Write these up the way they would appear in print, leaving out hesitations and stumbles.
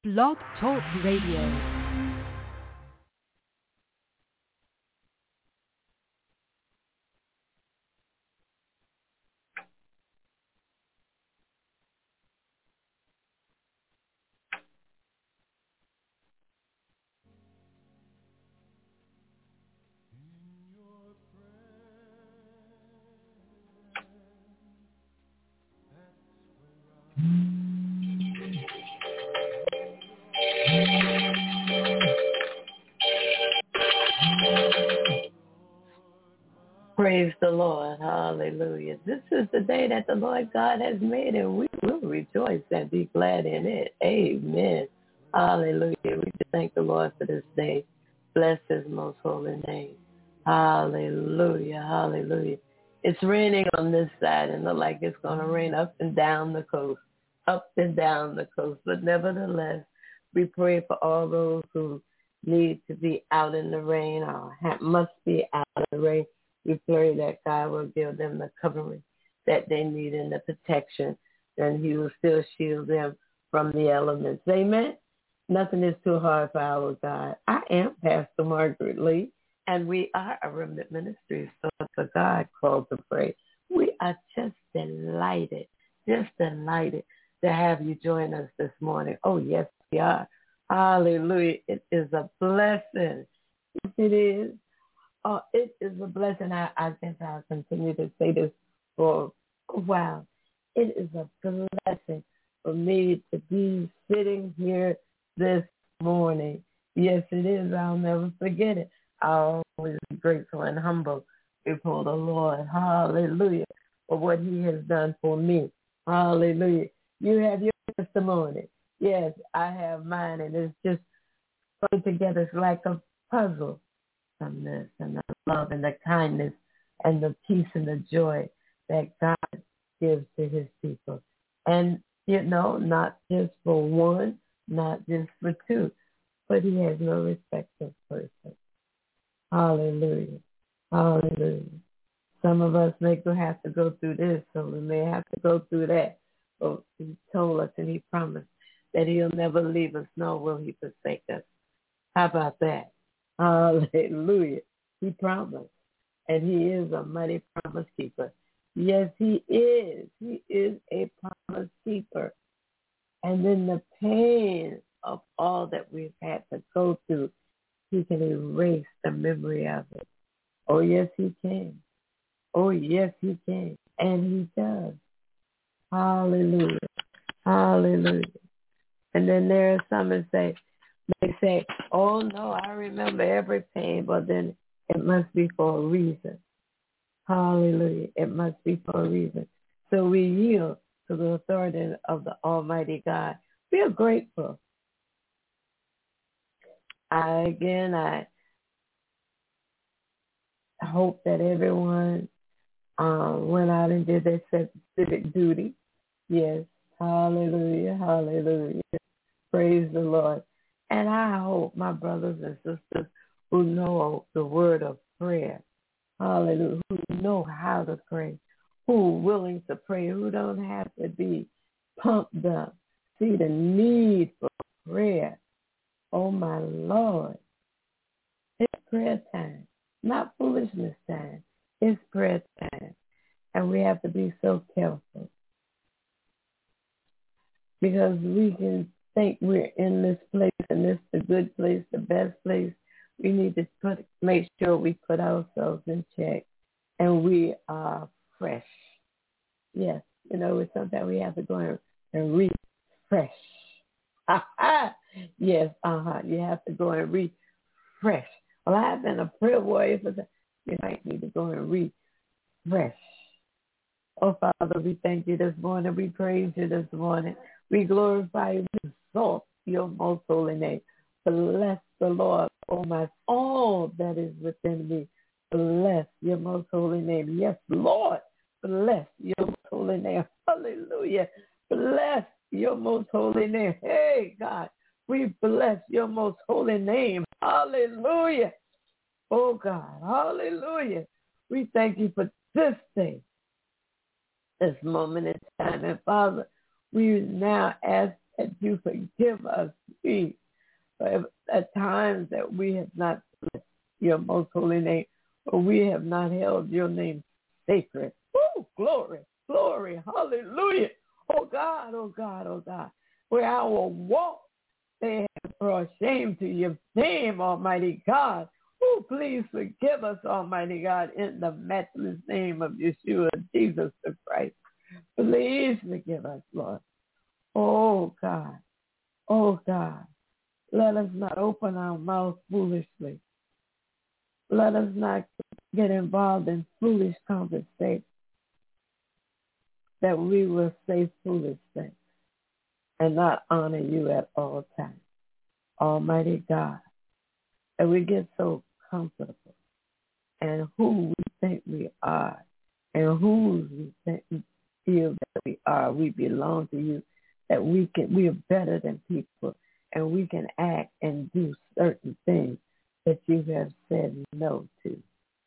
Blog Talk Radio. Praise the Lord. Hallelujah. This is the day that the Lord God has made, and we will rejoice and be glad in it. Amen. Hallelujah. We just thank the Lord for this day. Bless his most holy name. Hallelujah. Hallelujah. It's raining on this side and look like it's going to rain up and down the coast, up and down the coast. But nevertheless, we pray for all those who need to be out in the rain or must be out in the rain. We pray that God will give them the covering that they need and the protection, and he will still shield them from the elements. Amen? Nothing is too hard for our God. I am Pastor Margaret Lee, and we are a Remnant Ministry, so for God called to pray. We are just delighted to have you join us this morning. Oh, yes, we are. Hallelujah. It is a blessing. Yes, it is. Oh, it is a blessing. I guess I'll continue to say this for a while. It is a blessing for me to be sitting here this morning. Yes, it is. I'll never forget it. I'll always be grateful and humble before the Lord. Hallelujah. For what he has done for me. Hallelujah. You have your testimony. Yes, I have mine, and it's just put together. It's like a puzzle. And the love and the kindness and the peace and the joy that God gives to his people. And, not just for one, not just for two, but he has no respect of person. Hallelujah. Hallelujah. Some of us may have to go through this, so we may have to go through that. But he told us and he promised that he'll never leave us, nor will he forsake us. How about that? Hallelujah. He promised. And he is a mighty promise keeper. Yes, he is. He is a promise keeper. And in the pain of all that we've had to go through, he can erase the memory of it. Oh, yes, he can. Oh, yes, he can. And he does. Hallelujah. Hallelujah. And then there are some that they say, oh, no, I remember every pain, but then it must be for a reason. Hallelujah. It must be for a reason. So we yield to the authority of the Almighty God. We are grateful. I hope that everyone went out and did their civic duty. Yes. Hallelujah. Hallelujah. Praise the Lord. And I hope my brothers and sisters who know the word of prayer, hallelujah, who know how to pray, who are willing to pray, who don't have to be pumped up, see the need for prayer. Oh, my Lord. It's prayer time, not foolishness time. It's prayer time. And we have to be so careful because we can think we're in this place and this is the good place, the best place. We need to make sure we put ourselves in check and we are fresh. Yes, sometimes we have to go and refresh. Yes, you have to go and refresh. Well, I've been a prayer warrior for that. You might need to go and refresh. Oh, Father, we thank you this morning. We praise you this morning. We glorify you. We exalt your most holy name. Bless the Lord, oh my all that is within me. Bless your most holy name. Yes, Lord, bless your most holy name. Hallelujah. Bless your most holy name. Hey, God, we bless your most holy name. Hallelujah. Oh, God, hallelujah. We thank you for this day, this moment in time. And Father, we now ask that you forgive us. we, at times that we have not blessed your most holy name, or we have not held your name sacred. Woo, glory, glory, hallelujah. Oh God, oh God, oh God. Where our walk they have brought shame to your name, Almighty God. Oh, please forgive us, Almighty God, in the matchless name of Yeshua, Jesus the Christ. Please forgive us, Lord. Oh God, oh God. Let us not open our mouth foolishly. Let us not get involved in foolish conversation, that we will say foolish things and not honor you at all times. Almighty God, and we get so comfortable and who we think we are and who we think we feel that we are. We belong to you, that we are better than people, and we can act and do certain things that you have said no to,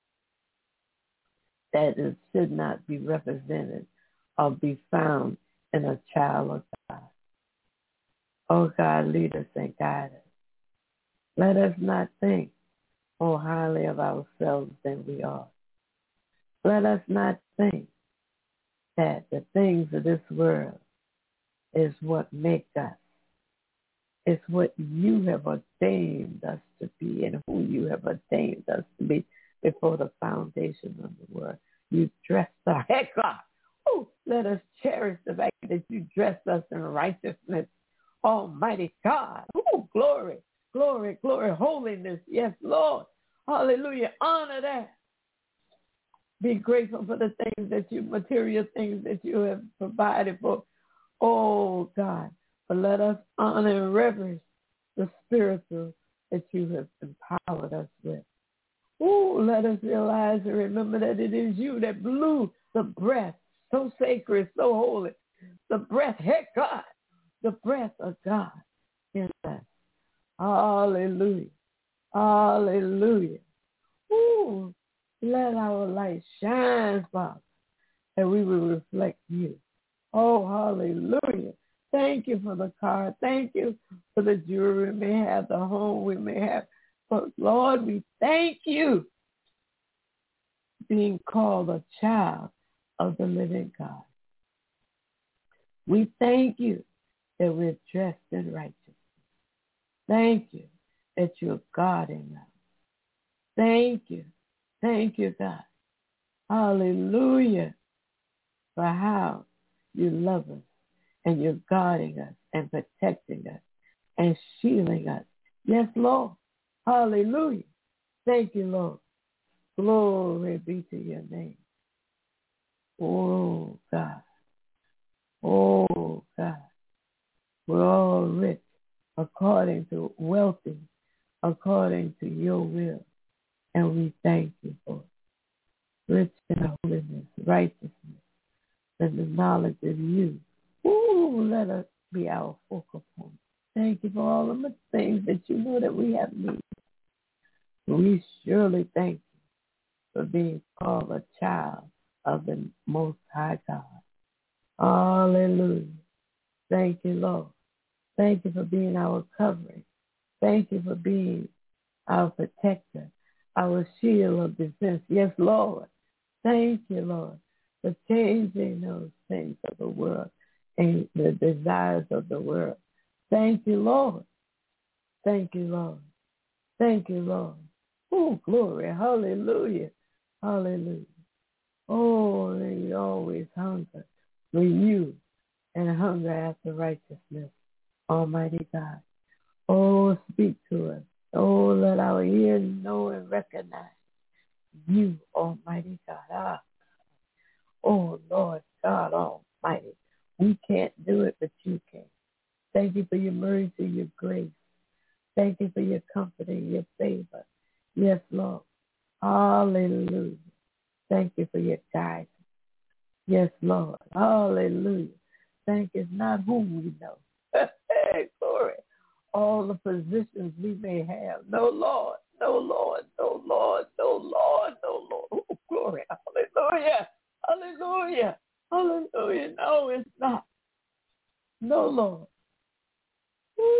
that it should not be represented or be found in a child of God. Oh God, lead us and guide us. Let us not think more highly of ourselves than we are. Let us not think that the things of this world is what make us. It's what you have ordained us to be and who you have ordained us to be before the foundation of the world. You dressed our heck up. Oh, let us cherish the fact that you dressed us in righteousness. Almighty God. Oh, glory, glory, glory, holiness. Yes, Lord. Hallelujah. Honor that. Be grateful for the things that you, material things that you have provided for. Oh, God. But let us honor and reverence the spiritual that you have empowered us with. Oh, let us realize and remember that it is you that blew the breath, so sacred, so holy. The breath, heck God, the breath of God in us. Hallelujah. Hallelujah. Ooh, let our light shine, Father, that we will reflect you. Oh, hallelujah. Thank you for the car. Thank you for the jewelry we may have, the home we may have. But Lord, we thank you being called a child of the living God. We thank you that we're dressed in righteousness. Thank you that you're guarding us. Thank you. Thank you, God. Hallelujah for how you love us and you're guarding us and protecting us and shielding us. Yes, Lord. Hallelujah. Thank you, Lord. Glory be to your name. Oh, God. Oh, God. We're all rich according to wealthy, according to your will. And we thank you for it. Rich in holiness, righteousness, and the knowledge of you. Ooh, let us be our focal point. Thank you for all of the things that you know that we have need. We surely thank you for being called a child of the Most High God. Hallelujah. Thank you, Lord. Thank you for being our covering. Thank you for being our protector, our shield of defense. Yes, Lord. Thank you, Lord, for changing those things of the world and the desires of the world. Thank you, Lord. Thank you, Lord. Thank you, Lord. Oh, glory. Hallelujah. Hallelujah. Oh, they always hunger for you and hunger after righteousness. Almighty God. Oh, speak to us. Oh, let our ears know and recognize you, Almighty God. Oh, Lord God Almighty. We can't do it, but you can. Thank you for your mercy, your grace. Thank you for your comfort and your favor. Yes, Lord. Hallelujah. Thank you for your guidance. Yes, Lord. Hallelujah. Thank you. It's not whom we know. Hey, glory. All the positions we may have. No, Lord. No, Lord. No, Lord. No, Lord. No, Lord. Oh, glory. Hallelujah. Hallelujah. Hallelujah. No, it's not. No, Lord. Ooh,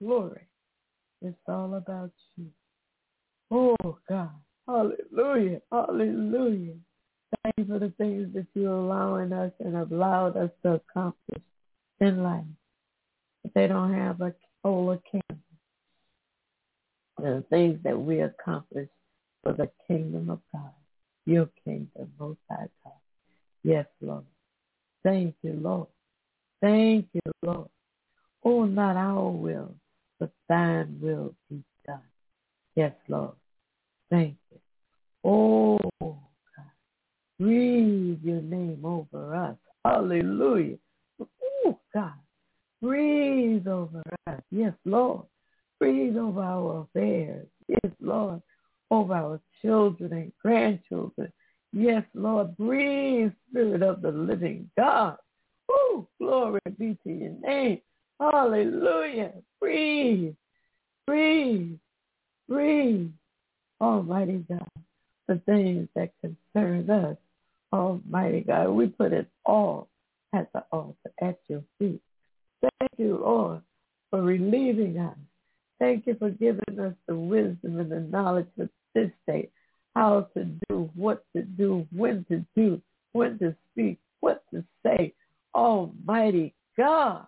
glory. It's all about you. Oh, God. Hallelujah. Hallelujah. Thank you for the things that you're allowing us and have allowed us to accomplish in life. But they don't have a whole account. The things that we accomplish for the kingdom of God, your kingdom, Most High God. Yes, Lord. Thank you, Lord. Thank you, Lord. Oh, not our will, but thine will be done. Yes, Lord. Thank you. Oh, God. Breathe your name over us. Hallelujah. Oh, God. Breathe over us. Yes, Lord. Breathe over our affairs. Yes, Lord. Over our children and grandchildren. Yes, Lord. Breathe, Spirit of the living God. Oh, glory be to your name. Hallelujah. Breathe. Breathe. Breathe. Almighty God. The things that concern us. Almighty God. We put it all at the altar, at your feet. Thank you, Lord, for relieving us. Thank you for giving us the wisdom and the knowledge of this day, how to do, what to do, when to speak, what to say. Almighty God.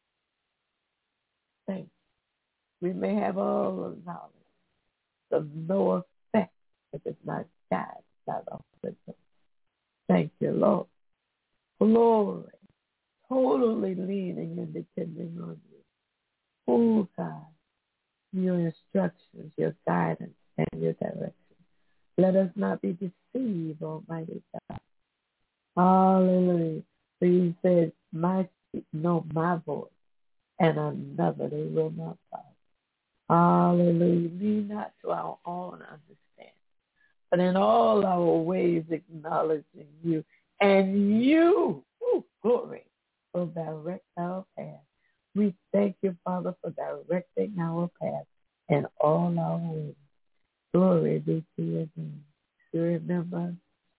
Thank you. We may have all the knowledge of no effect if it's not God, not of wisdom. Thank you, Lord. Glory. Totally leaning and depending on you. Oh, God. Your instructions, your guidance, and your direction. Let us not be deceived, Almighty God. Hallelujah. For you said, my sheep know my voice, and another they will not follow. Hallelujah. Lean not to our own understanding, but in all our ways acknowledging you. And you, glory, will direct our path. We thank you, Father, for directing our path in all our ways. Glory be to your name. To remember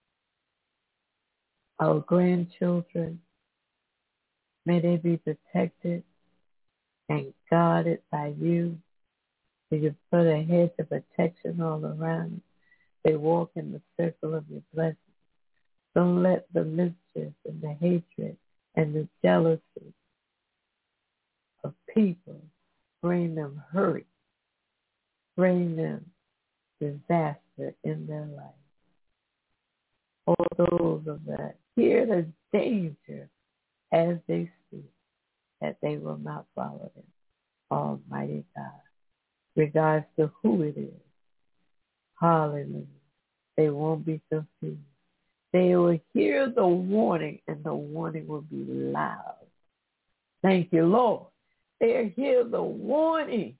our grandchildren, may they be protected and guarded by you. May you put a hedge of protection all around. They walk in the circle of your blessings. Don't let the mischief and the hatred and the jealousy of people bring them hurt, bring them disaster in their life. All those of that hear the danger as they speak, that they will not follow them. Almighty God, regards to who it is. Hallelujah. They won't be confused. They will hear the warning, and the warning will be loud. Thank you, Lord. They'll hear the warning,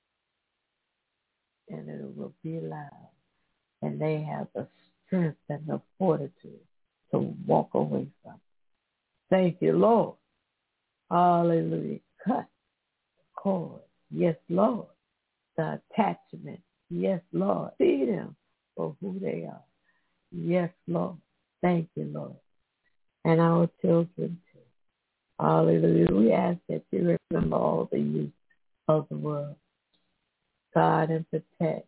and it will be loud. And they have the strength and the fortitude to walk away from it. Thank you, Lord. Hallelujah. Cut the cord. Yes, Lord. The attachment. Yes, Lord. See them for who they are. Yes, Lord. Thank you, Lord. And our children too. Hallelujah. We ask that you remember all the youth of the world. God, and protect.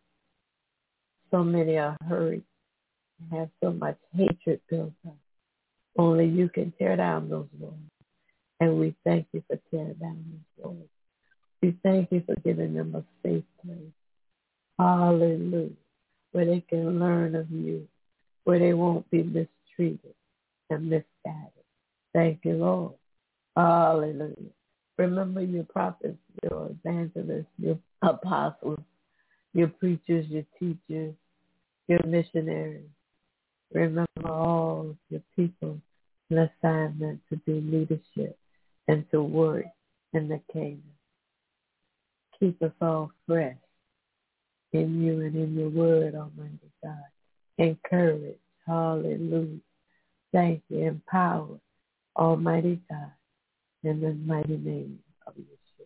So many are hurt and have so much hatred built up. Only you can tear down those walls. And we thank you for tearing down those walls. We thank you for giving them a safe place. Hallelujah. Where they can learn of you. Where they won't be mistreated and misguided. Thank you, Lord. Hallelujah. Remember your prophets, your evangelists, your apostles, your preachers, your teachers, your missionaries. Remember all of your people in assignment to do leadership and to work in the kingdom. Keep us all fresh in you and in your word, Almighty God. Encourage. Hallelujah. Thank you. Empower, Almighty God, in the mighty name of Yeshua.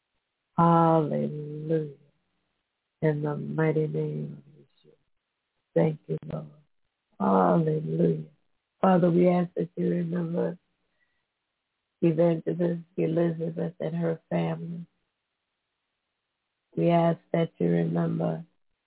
Hallelujah. In the mighty name of Yeshua. Thank you, Lord. Hallelujah. Father, we ask that you remember Evangelist Elizabeth and her family. We ask that you remember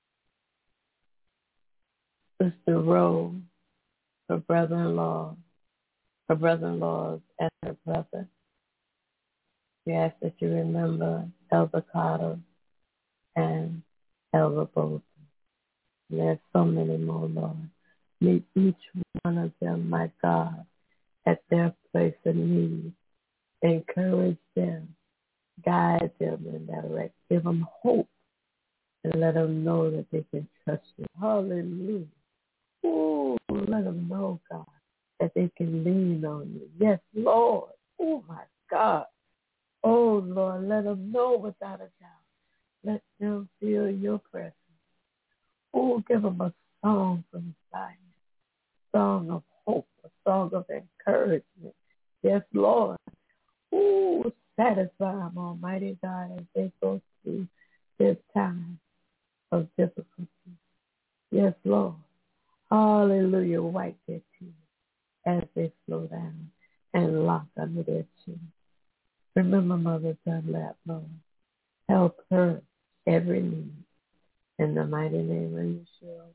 Sister Rose, her brother-in-law, her brother-in-laws, and her brother. We ask that you remember Elder Carter and Elder Bolton. There's so many more, Lord. Meet each one of them, my God, at their place of need. Encourage them, guide them, and direct. Give them hope, and let them know that they can trust you. Hallelujah. Oh, let them know, God, that they can lean on you. Yes, Lord. Oh, my God. Oh, Lord, let them know without a doubt. Let them feel your presence. Oh, give them a song from Zion, a song of hope, a song of encouragement. Yes, Lord. Oh, satisfy them, Almighty God, as they go through this time of difficulty. Yes, Lord. Hallelujah. Wipe their tears as they slow down and lock under their chin. Remember Mother Dunlap, Lord. Help her every need. In the mighty name of Yeshua.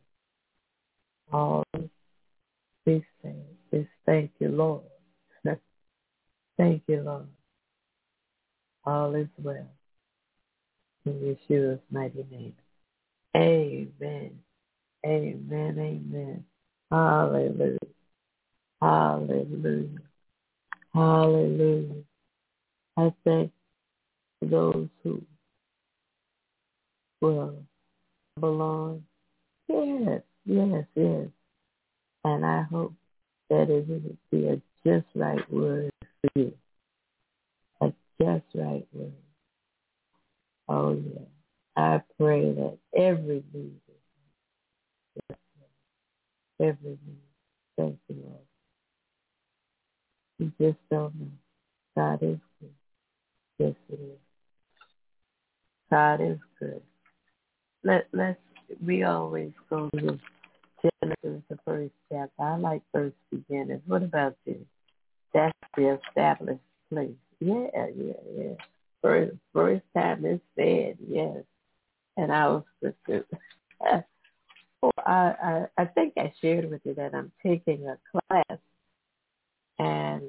All be saved. We thank you, Lord. Thank you, Lord. All is well. In Yeshua's mighty name. Amen. Amen. Amen. Hallelujah. Hallelujah. Hallelujah. I thank those who will belong. Yes, yes, yes. And I hope that it will be a just right word for you. A just right word. Oh, yeah. I pray that every need is met. Every need. Thank you, Lord. You just don't know. God is good. Yes, it is. God is good. We always go to Genesis, the first chapter. I like first beginnings. What about you? That's the established place. Yeah. First time it's said, yes. And I was I think I shared with you that I'm taking a class, and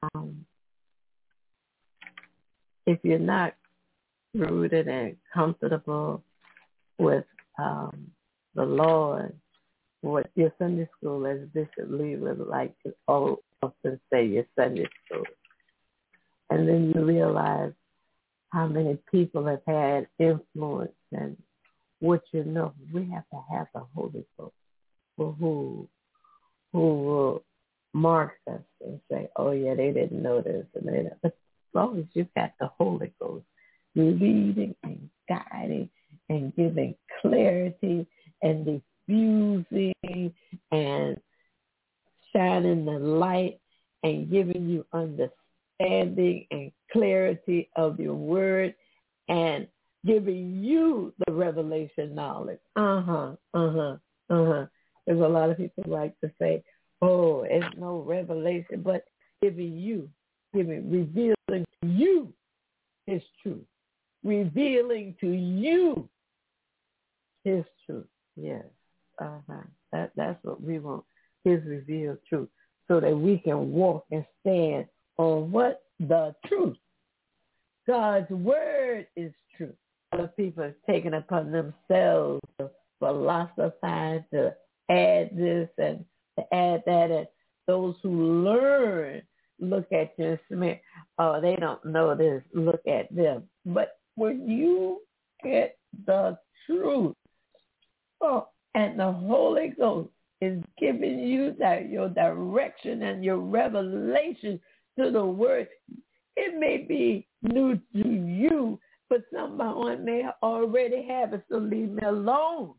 if you're not rooted and comfortable with the Lord, what your Sunday school, as Bishop Lee would like to often say, your Sunday school. And then you realize how many people have had influence, and what you know, we have to have the Holy Ghost who will mark us and say, oh yeah, they didn't know this. But as long as you've got the Holy Ghost leading and guiding and giving clarity and diffusing and shining the light and giving you understanding and clarity of your word and giving you the revelation knowledge. There's a lot of people like to say, oh, it's no revelation, but revealing to you His truth. Revealing to you His truth. Yes. That's what we want, His revealed truth, so that we can walk and stand on what? The truth. God's word is true. Other people have taken upon themselves to philosophize, to add this and to add that. And those who learn look at you and say, oh, they don't know this, look at them. But when you get the truth, and the Holy Ghost is giving you your direction and your revelation to the word, it may be new to you, but someone may already have it, so leave me alone.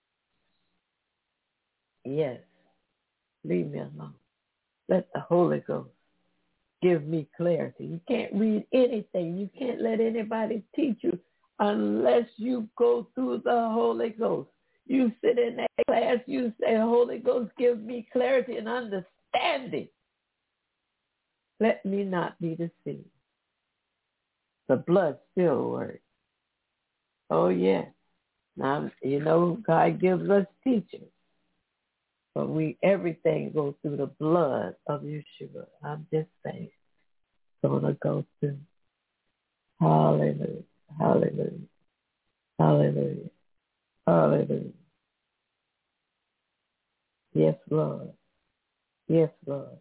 Yes, leave me alone. Let the Holy Ghost give me clarity. You can't read anything. You can't let anybody teach you unless you go through the Holy Ghost. You sit in that class, you say, Holy Ghost, give me clarity and understanding. Let me not be deceived. The blood still works. Oh, yeah. Now, God gives us teachers. But everything goes through the blood of Yeshua. I'm just saying. Gonna go through. Hallelujah. Hallelujah. Hallelujah. Hallelujah. Yes, Lord. Yes, Lord.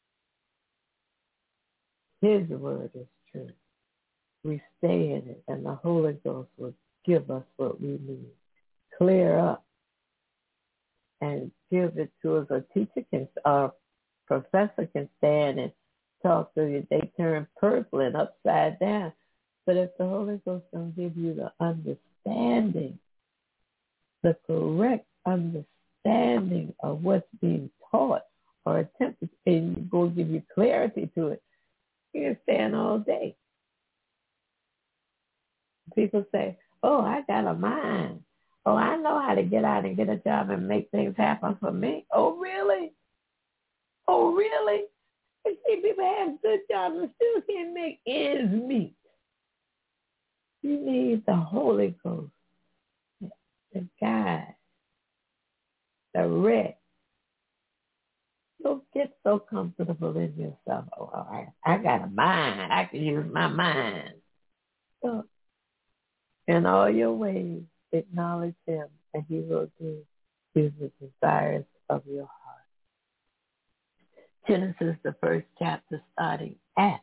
His word is true. We stay in it, and the Holy Ghost will give us what we need. Clear up and give it to us. A teacher can, a professor can stand and talk to you. They turn purple and upside down. But if the Holy Ghost don't give you the understanding, the correct understanding of what's being taught or attempted, and He's going to give you clarity to it, you can stand all day. People say, oh, I got a mind. Oh, I know how to get out and get a job and make things happen for me. Oh, really? Oh, really? You see, people have good jobs and still can't make ends meet. You need the Holy Ghost, the guide, the rest. Don't get so comfortable in yourself. Oh, I got a mind. I can use my mind. So, in all your ways, acknowledge Him, and He will give you the desires of your heart. Genesis, the first chapter, starting at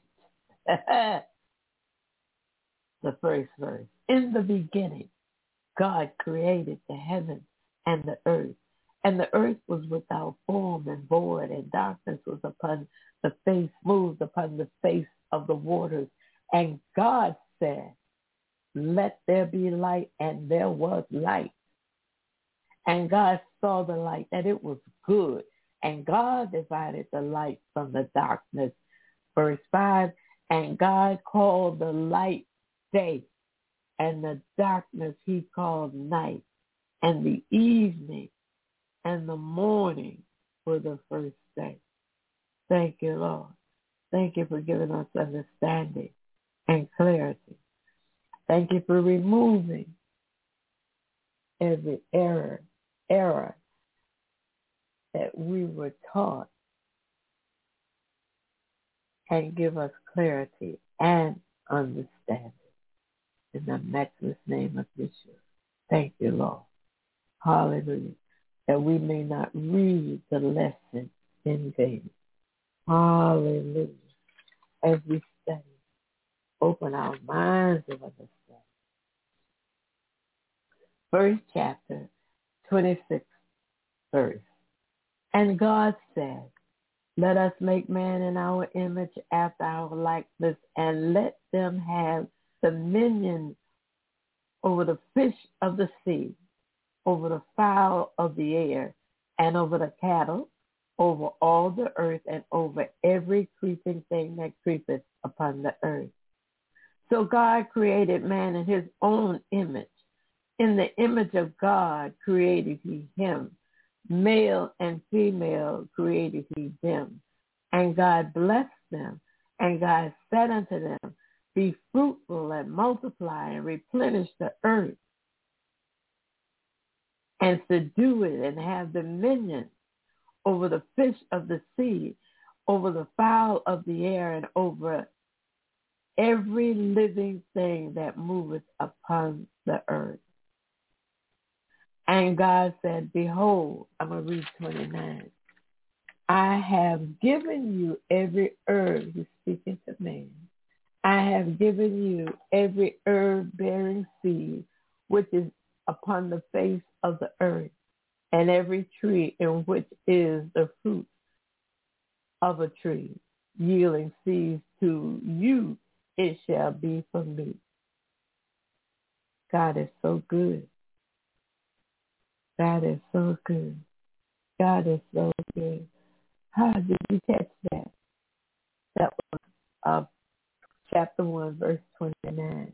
the first verse. In the beginning, God created the heavens and the earth. And the earth was without form and void, and darkness was upon the face, moved upon the face of the waters. And God said, let there be light, and there was light. And God saw the light, that it was good. And God divided the light from the darkness. Verse 5, and God called the light day, and the darkness He called night. And the evening and the morning were the first day. Thank you, Lord. Thank you for giving us understanding and clarity. Thank you for removing every error that we were taught, and give us clarity and understanding. In the matchless name of Yeshua. Thank you, Lord. Hallelujah. That we may not read the lesson in vain. Hallelujah. As we study, open our minds of understanding. First chapter, 26th verse. And God said, let us make man in our image after our likeness, and let them have dominion over the fish of the sea, over the fowl of the air, and over the cattle, over all the earth, and over every creeping thing that creepeth upon the earth. So God created man in His own image. In the image of God created He him. Male and female created He them. And God blessed them. And God said unto them, be fruitful and multiply and replenish the earth, and subdue it, and have dominion over the fish of the sea, over the fowl of the air, and over every living thing that moveth upon the earth. And God said, behold, I'm going to read 29. I have given you every herb, He's speaking to man. I have given you every herb bearing seed, which is upon the face of the earth, and every tree in which is the fruit of a tree, yielding seeds to you, it shall be for me. God is so good. God is so good. God is so good. How did you catch that? That was chapter 1, verse 29.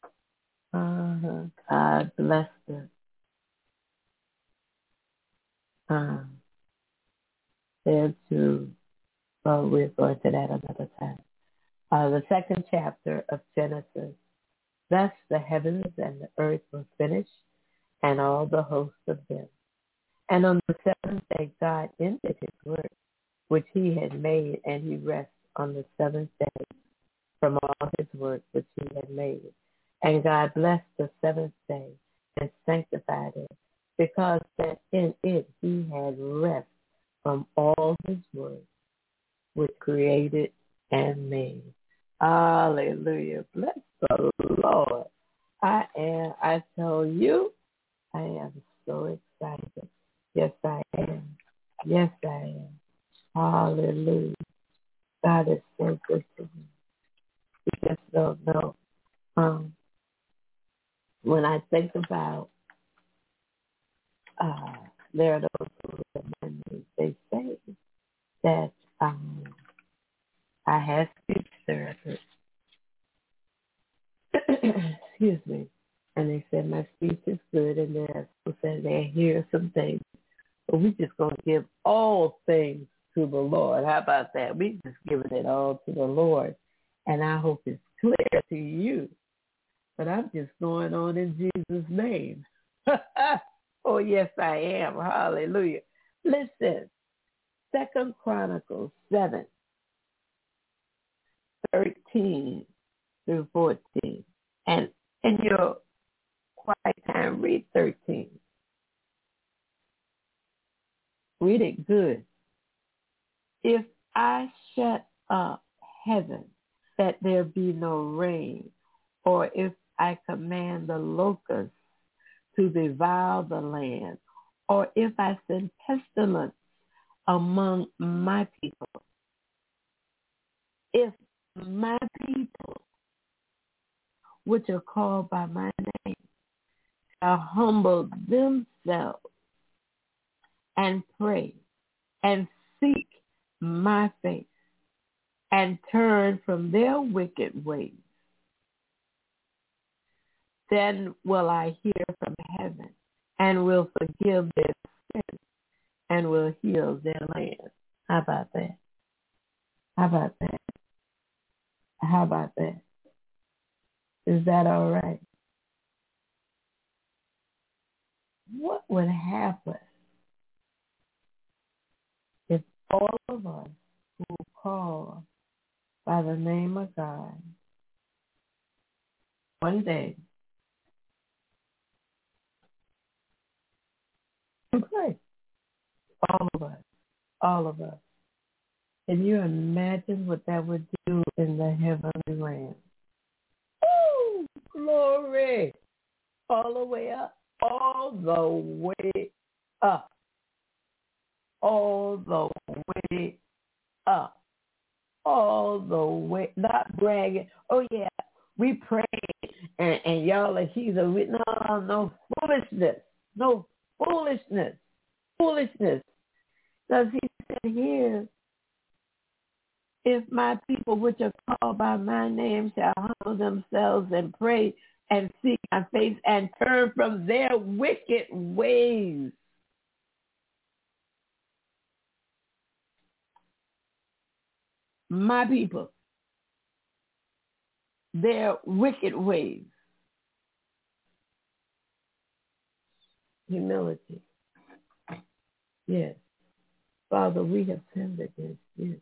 God bless them. There too. Well, we're going to that another time. The second chapter of Genesis, Thus the heavens and the earth were finished, and all the hosts of them. And on the seventh day God ended his work, which he had made, and he rested on the seventh day from all his work which he had made. And God blessed the seventh day and sanctified it, because that in it he had rest from all his work which created and made. Hallelujah. Bless the Lord. I tell you, I am so excited. Yes, I am. Yes, I am. Hallelujah. God is so good to me. You just don't know. When I think about, there are those who remind me, they say that I had speech therapy. Excuse me. And they said my speech is good, and then people said they hear some things. But we just going to give all things to the Lord. How about that? We just giving it all to the Lord. And I hope it's clear to you. But I'm just going on in Jesus' name. Oh, yes, I am. Hallelujah. Listen, 2 Chronicles 7:13 through 14. And in your quiet time, read 13. Read it good. If I shut up heaven that there be no rain, or if I command the locusts to devour the land, or if I send pestilence among my people, if my people, which are called by my name, shall humble themselves and pray and seek my face and turn from their wicked ways, then will I hear from heaven and will forgive their sins and will heal their land. How about that? How about that? How about that? Is that all right? What would happen if all of us who call by the name of God one day and pray? All of us. Can you imagine what that would do in the heavenly realm? Oh, glory! All the way up. All the way up. All the way up. All the way, not bragging. Oh, yeah, we prayed, and y'all are heathen. No foolishness. No foolishness. Foolishness. Because he said here, if my people which are called by my name shall humble themselves and pray and seek my face and turn from their wicked ways. My people, their wicked ways. Humility. Yes. Father, we have sinned against you.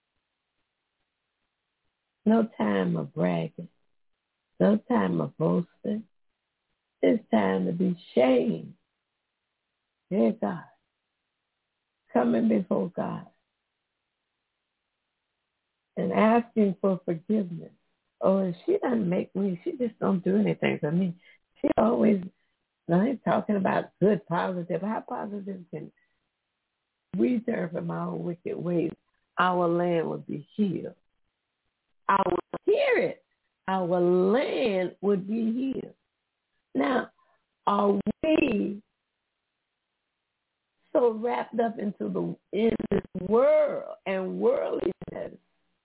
No time of bragging. No time of boasting. It's time to be shamed. Dear God, coming before God and asking for forgiveness. Oh, if she doesn't make me, she just don't do anything for me. She always, I ain't talking about good, positive. How positive can we turn from our wicked ways? Our land would be healed. I would hear it. Our land would be healed. Now, are we so wrapped up in this world and worldliness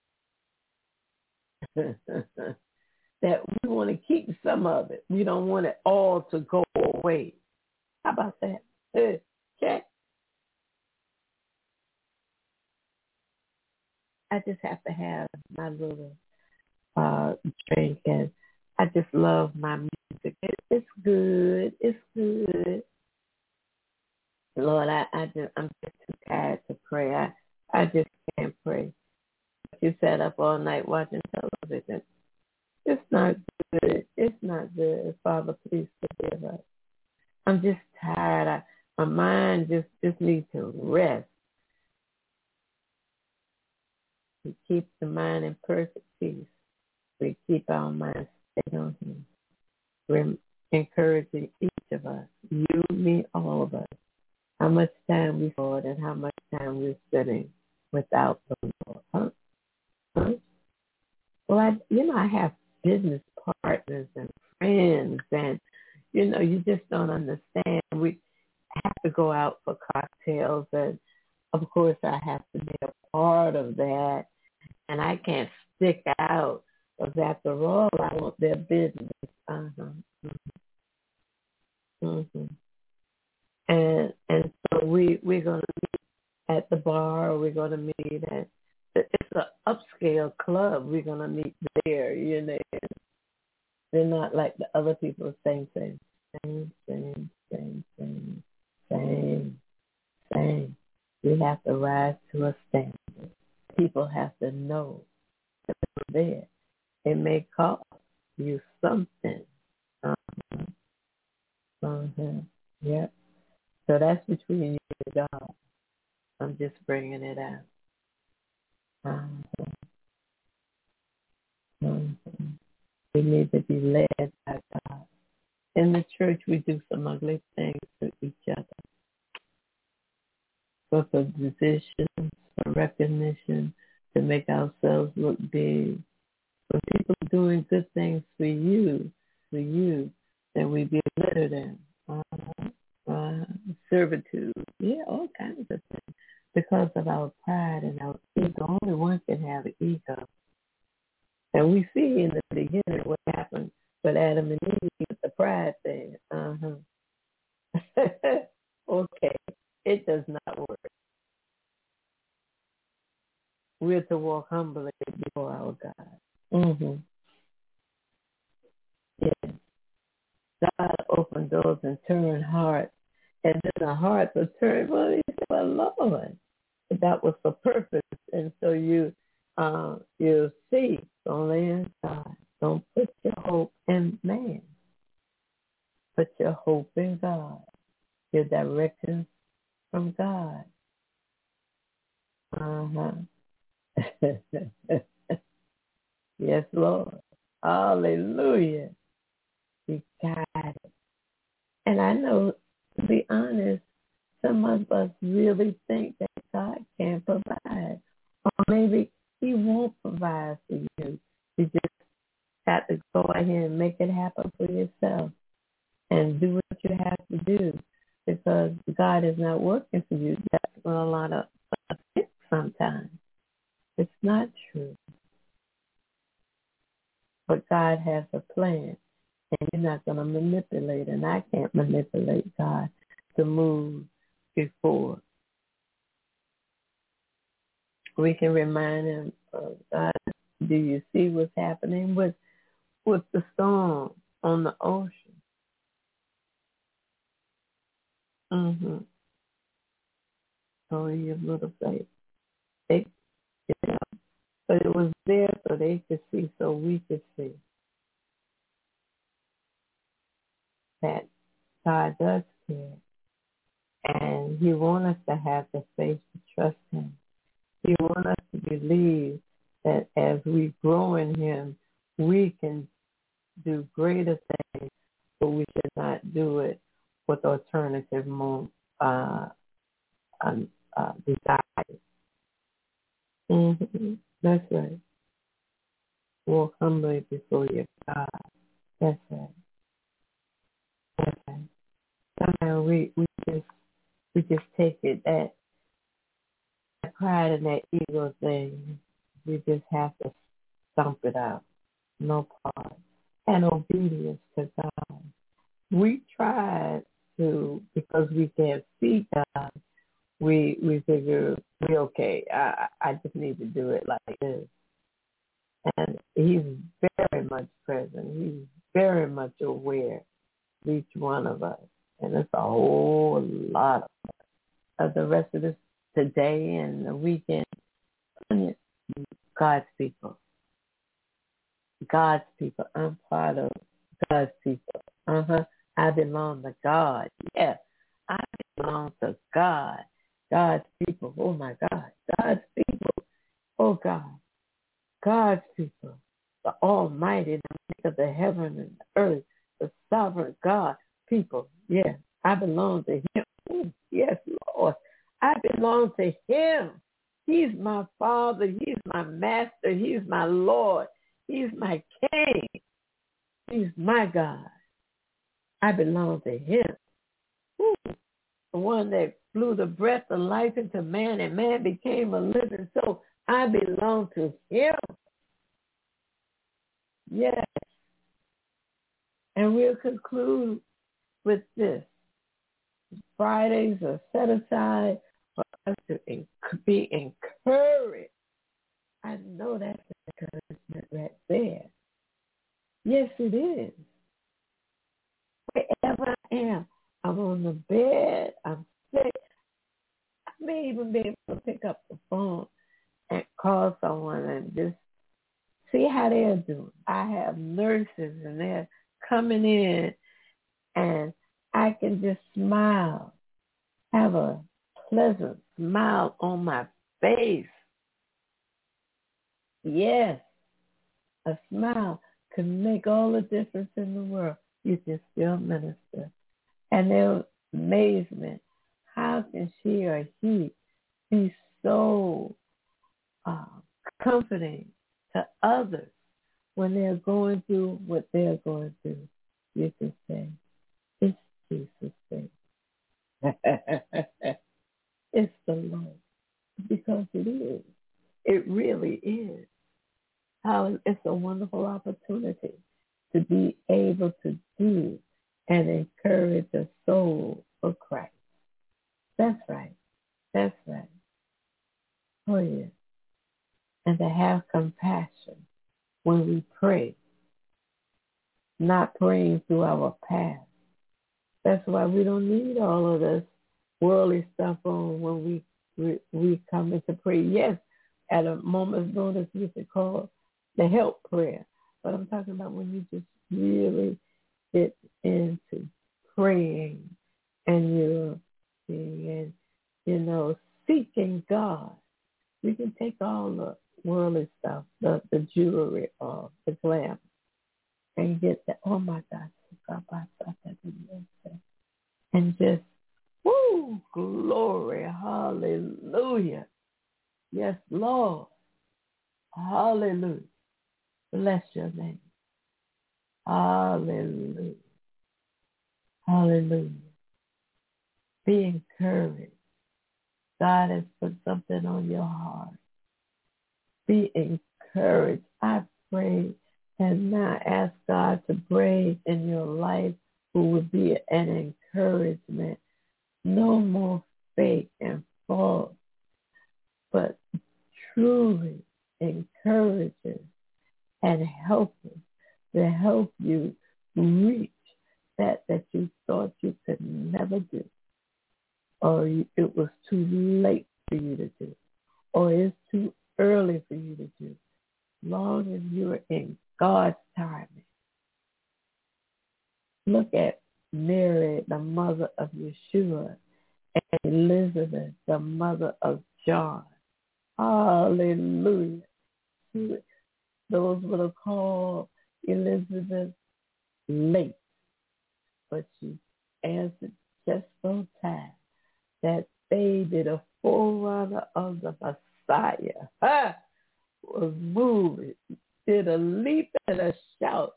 that we want to keep some of it? We don't want it all to go away. How about that? Okay. I just have to have my little drink, and I just love my music. It's good. It's good. Lord, I'm just too tired to pray. I just can't pray. You sat up all night watching television. It's not good. It's not good. Father, please forgive us. I'm just tired. My mind just needs to rest. We keep the mind in perfect peace. We keep our minds stayed on Him. We're encouraging each of us, you, me, all of us, how much time we spend and how much time we're spending without the Lord. Huh? Well, I have business partners and friends, and you just don't understand. We have to go out for cocktails, and of course, I have to be a part of that, and I can't stick out. Because after all, I want their business. And so we're going to meet at the bar. We're going to meet at it's an upscale club. We're going to meet there. They're not like the other people. Same. We have to rise to a standard. People have to know that they're there. It may cost you something. Yep. So that's between you and God. I'm just bringing it out. We need to be led by God. In the church, we do some ugly things to each other. For position, for recognition, to make ourselves look big. When people are doing good things for you, then we belittle them. Servitude, all kinds of things. Because of our pride and our ego, only one can have an ego. And we see in the beginning what happened with Adam and Eve with the pride thing. Okay, it does not work. We're to walk humbly before our God. Yeah. God opened doors and turned hearts. And then the hearts are turned. Well, he said, well, Lord, that was for purpose. And so you'll see, only in God. Don't put your hope in man. Put your hope in God. Your direction from God. Yes, Lord. Hallelujah. We got it. And I know, to be honest, some of us really think that God can provide. Or maybe he won't provide for you. You just have to go ahead and make it happen for yourself and do what you have to do because God is not working for you. That's what a lot of us think sometimes. It's not true. But God has a plan, and you're not going to manipulate, and I can't manipulate God to move before. We can remind him of God. Do you see what's happening with the storm on the ocean? Only your little faith. But it was there so they could see, so we could see that God does care. And he wants us to have the faith to trust him. He wants us to believe that as we grow in him, we can do greater things, but we should not do it with alternative desires. That's right. Walk humbly before your God. That's right. That's right. Somehow we just take it that pride and that ego thing. We just have to stomp it out. No part. And obedience to God. We tried to, because we can't see God, we figure we okay. I just need to do it like this. And he's very much present. He's very much aware of each one of us. And it's a whole lot of the rest of this today and the weekend. God's people. God's people. I'm part of God's people. I belong to God. Yes, I belong to God. God's people. Oh my God. God's people. Oh God. God's people. The Almighty, the maker of the heaven and the earth, the sovereign God people. Yes, I belong to him. Yes, Lord. I belong to him. He's my Father. He's my Master. He's my Lord. He's my King. He's my God. I belong to him. Ooh, the one that blew the breath of life into man, and man became a living soul. I belong to him. Yes. And we'll conclude with this. Fridays are set aside for us to be encouraged. I know that's encouragement right there. Yes, it is. Wherever I am, I'm on the bed, I'm sick. I may even be able to pick up the phone and call someone and just see how they're doing. I have nurses and they're coming in and I can just smile, have a pleasant smile on my face. Yes, a smile can make all the difference in the world. You can still minister. And their amazement, how can she or he be so comforting to others when they're going through what they're going through? You can say, it's Jesus' thing. It's the Lord. Because it is. It really is. How it's a wonderful opportunity to be able to do and encourage a soul for Christ. That's right. That's right. Oh, yes. And to have compassion when we pray, not praying through our past. That's why we don't need all of this worldly stuff on when we come into prayer. Yes, at a moment's notice, we could call the help prayer. But I'm talking about when you just really get into praying and you're being, seeking God. You can take all the worldly stuff, the jewelry or the glam, and get that, oh my God, and just, woo, glory, hallelujah. Yes, Lord. Hallelujah. Bless your name. Hallelujah. Hallelujah. Be encouraged. God has put something on your heart. Be encouraged. I pray and now ask God to bring in your life who would be an encouragement. No more fake and false, but truly encouraging and helping to help you reach that you thought you could never do, or it was too late for you to do, or it's too early for you to do. Long as you're in God's timing. Look at Mary, the mother of Yeshua, and Elizabeth, the mother of John. Hallelujah. Those would have called Elizabeth late, but she answered just so time. That baby, the forerunner of the Messiah, was moving, did a leap and a shout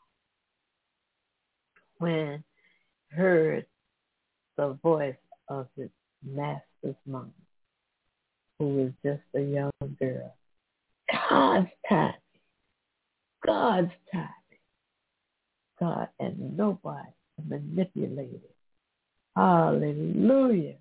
when heard the voice of his master's mom, who was just a young girl. God's timing. God's timing. God and nobody manipulated. Hallelujah.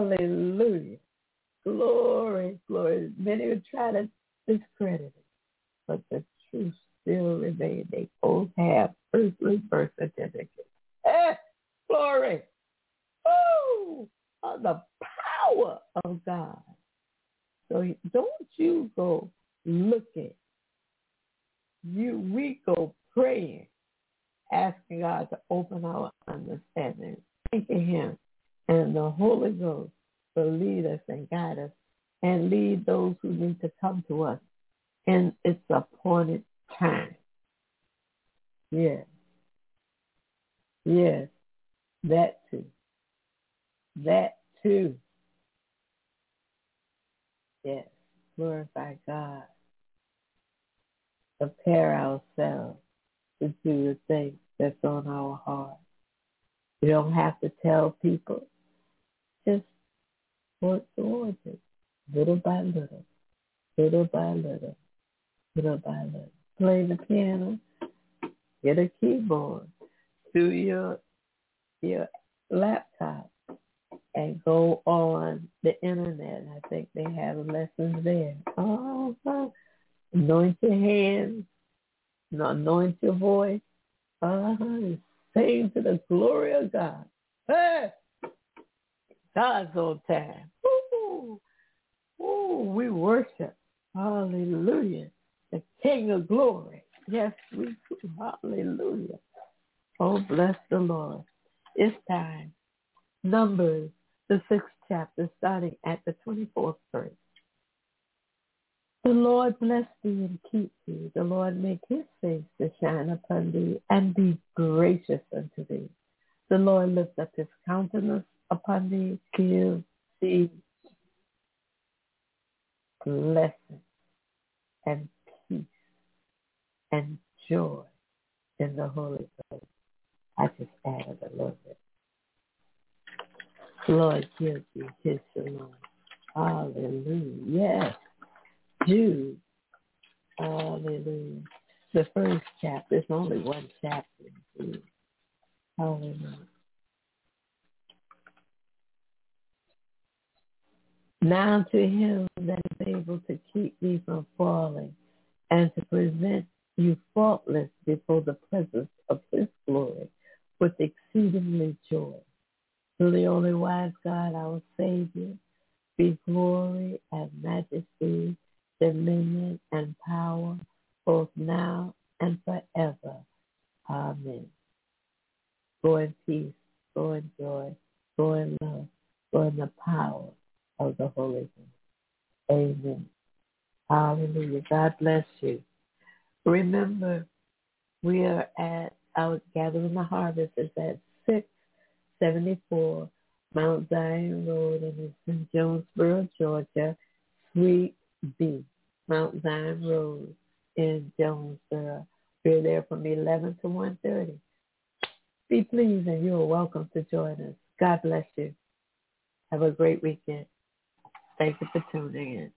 Hallelujah. Glory, glory. Many would try to discredit it. but the truth still remains. They both have earthly birth certificates. Glory. Oh, of the power of God. So don't you go looking. We go praying, asking God to open our understanding, thanking Him, and the Holy Ghost will lead us and guide us and lead those who need to come to us in its appointed time. Yes. Yes. That too. That too. Yes. Glorify God. Prepare ourselves to do the things that's on our heart. You don't have to tell people. Just work towards it. Little by little. Little by little. Little by little. Play the piano. Get a keyboard. Do your laptop. And go on the internet. I think they have lessons there. Anoint your hands. Anoint your voice. Sing to the glory of God. Hey! God's on time. Ooh, ooh, we worship. Hallelujah. The King of glory. Yes, we do. Hallelujah. Oh, bless the Lord. It's time. Numbers, the 6th chapter, starting at the 24th verse. The Lord bless thee and keep thee. The Lord make his face to shine upon thee and be gracious unto thee. The Lord lift up his countenance upon thee, give thee blessing and peace and joy in the Holy Ghost. I just added a little bit. The Lord give you his shalom. Hallelujah. Yes. Jude. Hallelujah. The first chapter. There's only one chapter in Jude. Hallelujah. Now to him that is able to keep thee from falling and to present you faultless before the presence of his glory with exceedingly joy. To the only wise God, our Savior, be glory and majesty, dominion and power, both now and forever. Amen. Go in peace, go in joy, go in love, go in the power of the Holy Ghost. Amen. Hallelujah. God bless you. Remember, we are at our Gathering the Harvest is at 674 Mount Zion Road, and it's in Jonesboro, Georgia, Suite B, Mount Zion Road in Jonesboro. We're there from 11 to 1:30. Be pleased, and you are welcome to join us. God bless you. Have a great weekend. Thank you for tuning in.